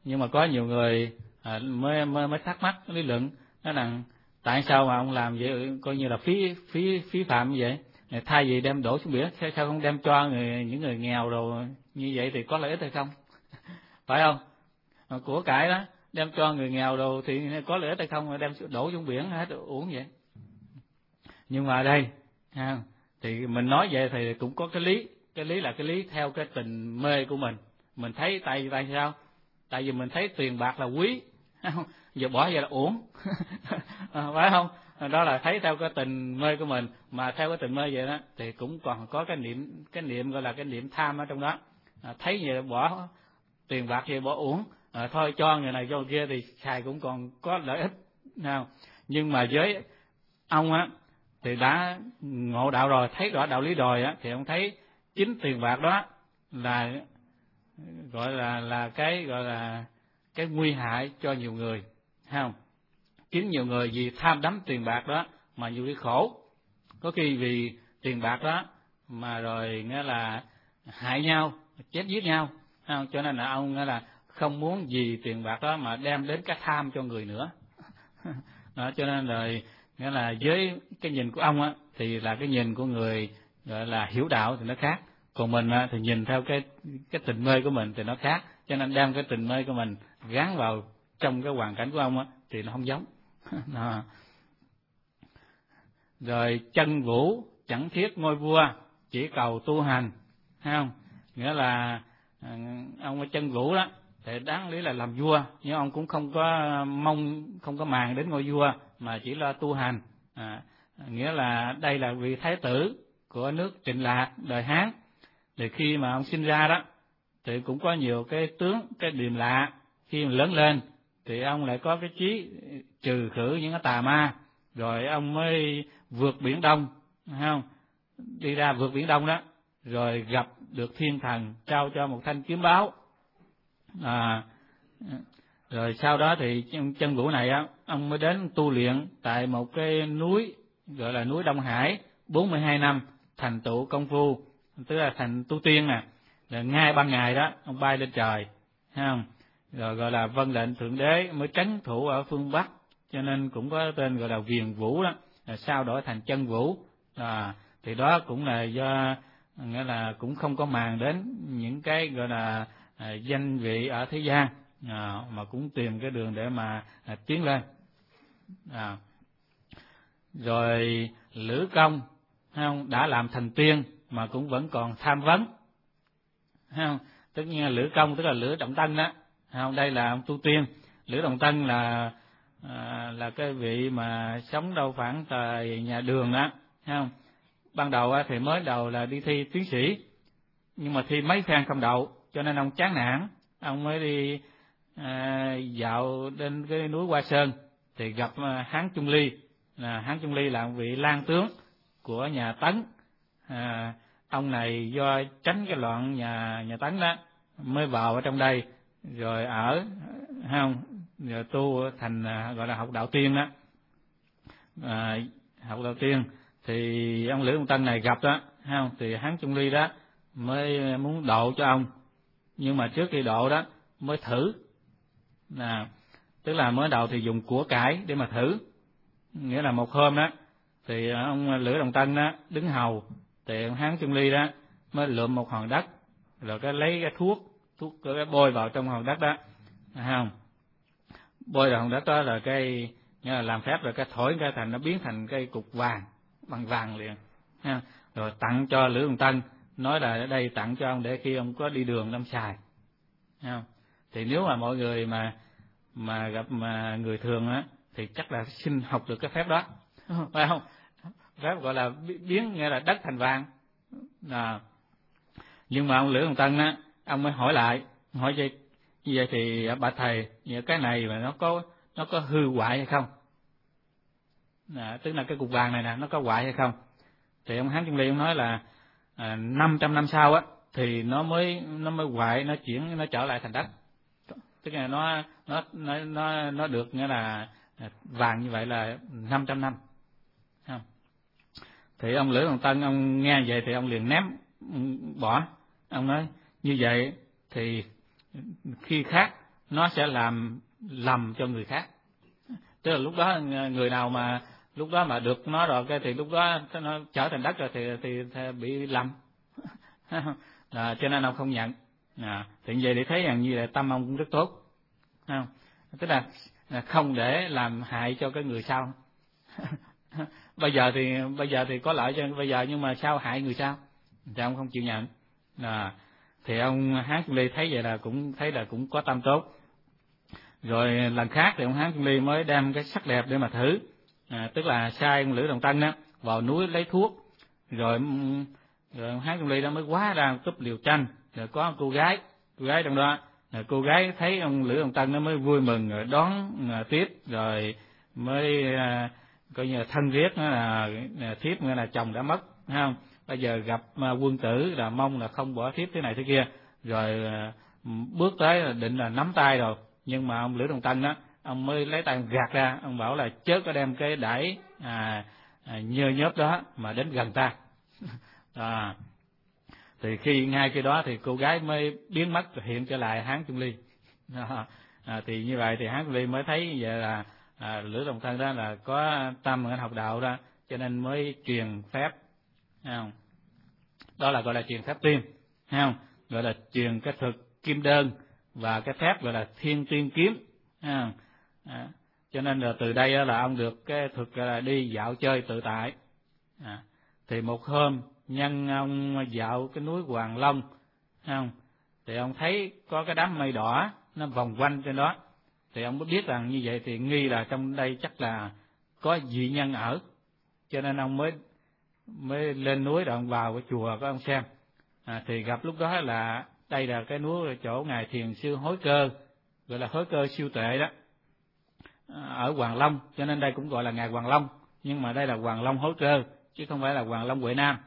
Nhưng mà có nhiều người mới thắc mắc lý luận, nói rằng tại sao mà ông làm vậy, coi như là phí phạm như vậy, thay vì đem đổ xuống biển, sao không đem cho những người nghèo rồi, như vậy thì có lợi ích hay không? Phải không? Của cải đó đem cho người nghèo rồi thì có lợi ích hay không, mà đem đổ xuống biển hết uổng vậy. Nhưng mà ở đây thì mình nói vậy thì cũng có cái lý là cái lý theo cái tình mê của mình thấy tại sao? Tại vì mình thấy tiền bạc là quý, giờ bỏ vậy là uổng. Phải không? Đó là thấy theo cái tình mê của mình, mà theo cái tình mê vậy đó thì cũng còn có cái niệm gọi là cái niệm tham ở trong đó. Thấy vậy bỏ tiền bạc vậy bỏ uổng, thôi cho người này cho người kia thì xài cũng còn có lợi ích nào. Nhưng mà với ông á thì đã ngộ đạo rồi, thấy rõ đạo lý rồi á, thì ông thấy chính tiền bạc đó là gọi là cái nguy hại cho nhiều người, thấy không? Chính nhiều người vì tham đắm tiền bạc đó mà nhiều cái khổ, có khi vì tiền bạc đó mà rồi nghĩa là hại nhau, chết giết nhau, không? Cho nên là ông nghĩa là không muốn vì tiền bạc đó mà đem đến cái tham cho người nữa. Đó, cho nên rồi nghĩa là với cái nhìn của ông á thì là cái nhìn của người gọi là hiểu đạo thì nó khác, còn mình thì nhìn theo cái tình mê của mình thì nó khác, cho nên đem cái tình mê của mình gắn vào trong cái hoàn cảnh của ông á thì nó không giống. Đó. Rồi chân vũ chẳng thiết ngôi vua, chỉ cầu tu hành, thấy không? Nghĩa là ông ở chân vũ đó thì đáng lý là làm vua, nhưng ông cũng không có màng đến ngôi vua mà chỉ lo tu hành. Nghĩa là đây là vị thái tử của nước Trịnh Lạc đời Hán. Thì khi mà ông sinh ra đó thì cũng có nhiều cái tướng, cái điềm lạ. Khi mà lớn lên thì ông lại có cái chí trừ khử những cái tà ma, rồi ông mới vượt biển Đông, thấy không? Đi ra vượt biển Đông đó, rồi gặp được thiên thần trao cho một thanh kiếm báo. Rồi sau đó thì chân vũ này á, ông mới đến tu luyện tại một cái núi gọi là núi Đông Hải, 42 năm thành tựu công phu, tức là thành tu tiên nè. Rồi ngay ban ngày đó ông bay lên trời, thấy không? Rồi gọi là vâng lệnh thượng đế, mới trấn thủ ở phương Bắc, cho nên cũng có tên gọi là Viền Vũ đó. Rồi sau đổi thành chân vũ. Thì đó cũng là do nghĩa là cũng không có màng đến những cái gọi là danh vị ở thế gian, mà cũng tìm cái đường để mà tiến lên. Rồi Lữ Công, không, đã làm thành tiên mà cũng vẫn còn tham vấn, không? Tất nhiên là Lữ Công tức là Lữ Trọng Tân đó, không? Đây là ông tu tiên. Lữ Trọng Tân là cái vị mà sống đâu khoảng thời nhà Đường đó, không? Ban đầu thì mới đầu là đi thi tiến sĩ, nhưng mà thi mấy phen không đậu, cho nên ông chán nản, ông mới đi dạo đến cái núi Hoa Sơn thì gặp Hán Trung Ly. Hán Trung Ly là một vị lang tướng của nhà Tấn. Ông này do tránh cái loạn nhà Tấn đó mới vào ở trong đây, rồi ở, không, rồi tu thành gọi là học đạo tiên đó. Học đạo tiên thì ông Lữ Công Tân này gặp đó, không, thì Hán Trung Ly đó mới muốn độ cho ông, nhưng mà trước khi độ đó mới thử, tức là mới đầu thì dùng của cải để mà thử. Nghĩa là một hôm đó thì ông Lữ Công Tân đó đứng hầu, thì ông Hán Trung Ly đó mới lượm một hòn đất, rồi cái lấy cái thuốc cái bôi vào trong hòn đất đó, không, bôi vào hòn đất đó là cái nghĩa là làm phép, rồi cái thổi cái thành nó biến thành cái cục vàng, bằng vàng liền, rồi tặng cho Lữ Công Tân, nói là ở đây tặng cho ông để khi ông có đi đường ông xài, không? Thì nếu mà mọi người mà gặp mà người thường á thì chắc là xin học được cái phép đó, phải không? Phép gọi là biến nghĩa là đất thành vàng. Nhưng mà ông Lữ Công Tân á, ông mới hỏi lại, hỏi như vậy thì bà thầy, cái này mà nó có hư hoại hay không? Tức là cái cục vàng này nè, nó có hoại hay không? Thì ông Hán Trung Ly ông nói là 500 năm sau á thì nó mới hoại, nó trở lại thành đất. Tức là nó được nghĩa là vàng như vậy là 500 năm. Không? Thì ông Lữ Công Tân ông nghe vậy thì ông liền ném bỏ. Ông nói như vậy thì khi khác nó sẽ làm lầm cho người khác. Tức là lúc đó người nào mà lúc đó mà được nó rồi cái thì lúc đó nó trở thành đất rồi thì bị lầm. Cho nên ông không nhận. Thì vậy để thấy rằng như là tâm ông cũng rất tốt, không? Tức là không để làm hại cho cái người sau. bây giờ thì có lợi cho bây giờ, nhưng mà sao hại người sau thì ông không chịu nhận. Thì ông Hán Trung Ly thấy vậy là cũng thấy là cũng có tâm tốt. Rồi lần khác thì ông Hán Trung Ly mới đem cái sắc đẹp để mà thử, tức là sai ông Lữ Đồng Tân đó vào núi lấy thuốc, rồi ông Hán Trung Ly đó mới hóa ra một cúp liều tranh, rồi có một cô gái trong đó, rồi cô gái thấy ông Lữ Đồng Tân nó mới vui mừng rồi đón tiếp, rồi mới coi như là thân thiết, nó là thiếp nghĩa là chồng đã mất, thấy không? Bây giờ gặp quân tử là mong là không bỏ thiếp thế này thế kia, rồi bước tới là định là nắm tay rồi, nhưng mà ông Lữ Đồng Tân đó, ông mới lấy tay ông gạt ra, ông bảo là chớ có đem cái đãi nhơ nhớp đó mà đến gần ta. Thì ngay khi đó thì cô gái mới biến mất, hiện trở lại Hán Trung Ly. Thì như vậy thì Hán Trung Ly mới thấy vậy là Lữ Đồng Tân đó là có tâm ở học đạo đó, cho nên mới truyền phép, thấy không? Đó là gọi là truyền phép tiên, thấy không? Gọi là truyền cái thực kim đơn và cái phép gọi là thiên tiên kiếm, thấy không? Cho nên là từ đây là ông được cái thực gọi là đi dạo chơi tự tại. Thì một hôm nhân ông dạo cái núi Hoàng Long, thấy không? Thì ông thấy có cái đám mây đỏ nó vòng quanh trên đó, thì ông mới biết rằng như vậy thì nghi là trong đây chắc là có dị nhân ở, cho nên ông mới lên núi rồi ông vào cái chùa của ông xem. Thì gặp lúc đó là đây là cái núi chỗ ngài thiền sư Hối Cơ, gọi là Hối Cơ siêu tuệ đó, ở Hoàng Long, cho nên đây cũng gọi là ngài Hoàng Long, nhưng mà đây là Hoàng Long Hối Cơ chứ không phải là Hoàng Long Huệ Nam.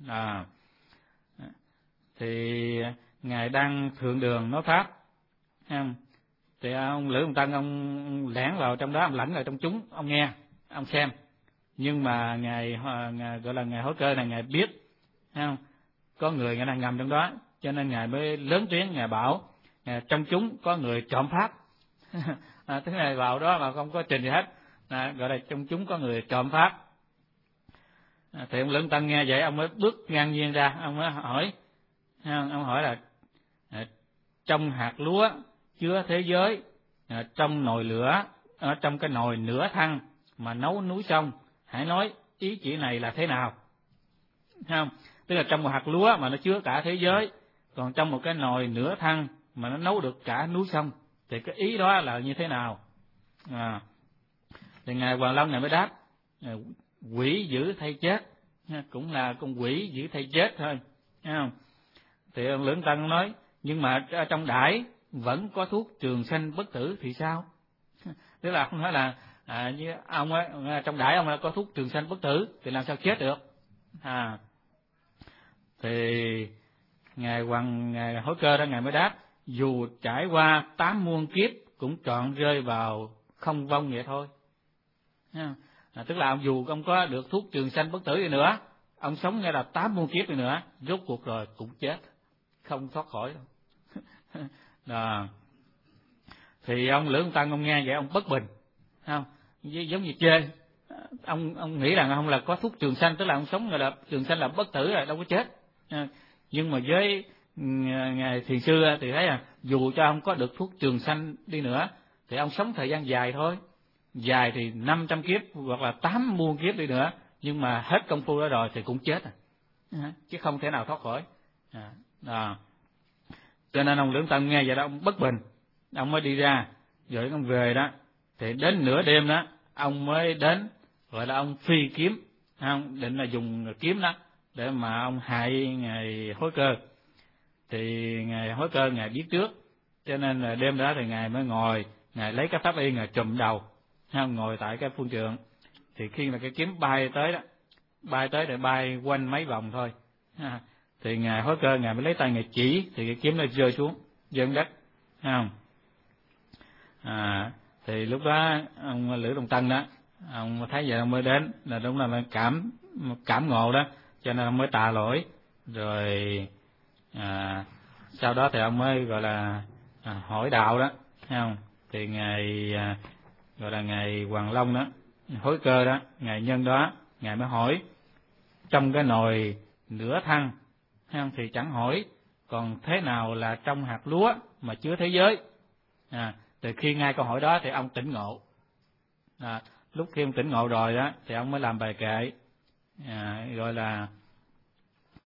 Thì ngài đang thượng đường nói pháp, thì ông Lữ Đồng Tân ông lẻn vào trong đó, ông lẫn vào trong chúng, ông nghe, ông xem. Nhưng mà ngài gọi là ngài Hối Cơ này, ngài biết, thấy không? Có người ngài đang ngầm trong đó, cho nên ngài mới lớn tiếng, ngài bảo trong chúng có người trộm pháp. Thế này vào đó mà không có trình gì hết, gọi là trong chúng có người trộm pháp. Thì ông Lữ Đồng Tân nghe vậy, ông mới bước ngang nhiên ra, ông mới hỏi, ông hỏi là trong hạt lúa chứa thế giới, trong nồi lửa, ở trong cái nồi nửa thăng mà nấu núi sông, hãy nói ý chỉ này là thế nào? Không? Tức là trong một hạt lúa mà nó chứa cả thế giới, còn trong một cái nồi nửa thăng mà nó nấu được cả núi sông, thì cái ý đó là như thế nào? Thì ngài Hoàng Long này mới đáp, quỷ giữ thay chết, cũng là con quỷ giữ thay chết thôi, thấy không? Thì ông Lữ Tân nói, nhưng mà trong đãi vẫn có thuốc trường sanh bất tử thì sao? Tức là không nói là như ông ấy, trong đãi ông ấy có thuốc trường sanh bất tử thì làm sao chết được? Thì ngài Hối Cơ đó, ngài mới đáp, dù trải qua 8 muôn kiếp cũng trọn rơi vào không vong vậy thôi. Tức là ông dù ông có được thuốc trường sanh bất tử đi nữa, ông sống nghe là 8 muôn kiếp đi nữa, rốt cuộc rồi cũng chết, không thoát khỏi đâu. Thì ông Lữ Đồng Tân ông nghe vậy ông bất bình, không? Giống như chê, ông nghĩ rằng ông là có thuốc trường sanh, tức là ông sống là trường sanh là bất tử rồi, đâu có chết. Nhưng mà với ngài thiền sư thì thấy là dù cho ông có được thuốc trường sanh đi nữa thì ông sống thời gian dài thôi, dài thì 500 kiếp hoặc là 8 muôn kiếp đi nữa, nhưng mà hết công phu đó rồi thì cũng chết chứ không thể nào thoát khỏi. Cho nên ông Lữ Tân nghe vậy đó, ông bất bình, ông mới đi ra, rồi ông về đó, thì đến nửa đêm đó ông mới đến, gọi là ông phi kiếm, không định là dùng kiếm đó để mà ông hại ngài Hối Cơ. Thì ngài Hối Cơ ngài biết trước, cho nên là đêm đó thì ngài mới ngồi, ngài lấy cái pháp y ngài trùm đầu, không ngồi tại cái phương trượng. Thì khi mà cái kiếm bay tới đó, bay tới để bay quanh mấy vòng thôi, thì ngài Hối Cơ ngài mới lấy tay ngài chỉ, thì cái kiếm nó rơi xuống dưới đất, không? Thì lúc đó ông Lữ Đồng Tân đó, ông thấy vậy ông mới đến, là đúng là cảm ngộ đó, cho nên ông mới tạ lỗi. Rồi sau đó thì ông mới gọi là hỏi đạo đó, thấy không? Thì ngài gọi là ngài Hoàng Long đó, Hối Cơ đó, ngài nhân đó, ngài mới hỏi trong cái nồi nửa thăng, thấy không? Thì chẳng hỏi còn thế nào là trong hạt lúa mà chứa thế giới. Từ khi nghe câu hỏi đó thì ông tỉnh ngộ. Lúc khi ông tỉnh ngộ rồi đó thì ông mới làm bài kệ gọi là